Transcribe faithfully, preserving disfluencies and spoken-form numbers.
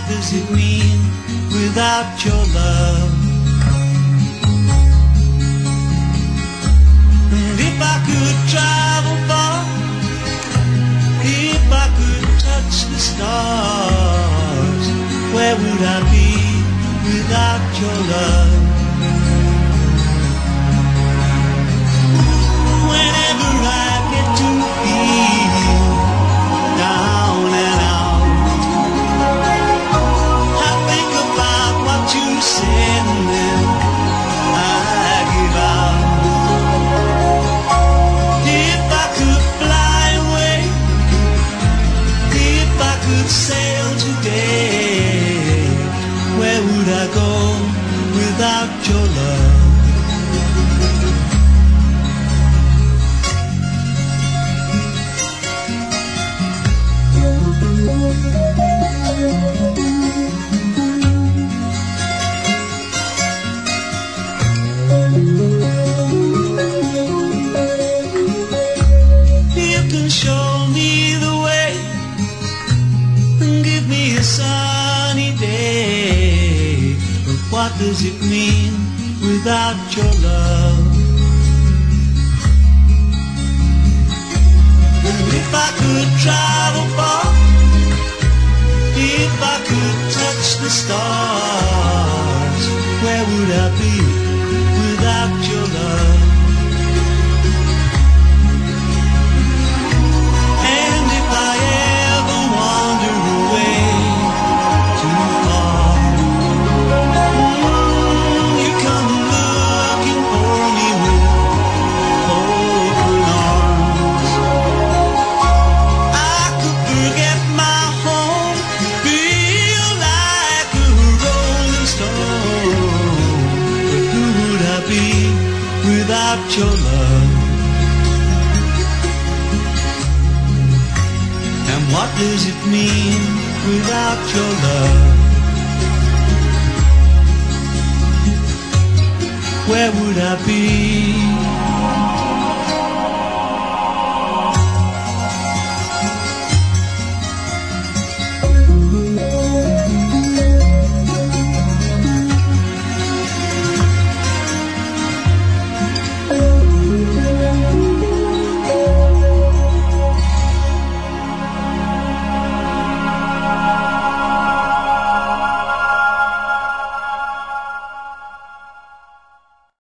does it mean without your love? And if I could travel far, if I could touch the stars, where would I be without your love? Whenever I get to feel down and out, I think about what you said and then I give out. If I could fly away, if I could sail today, where would I go without your love? You can show me the way and give me a sunny day, but what does it mean without your love? And if I could travel far, if I could touch the stars, where would I be without your love? And if I ever wander away too far, you come looking for me with open arms. I could forget my home, feel like a rolling stone, but who would I be without your love? And what does it mean without your love? Where would I be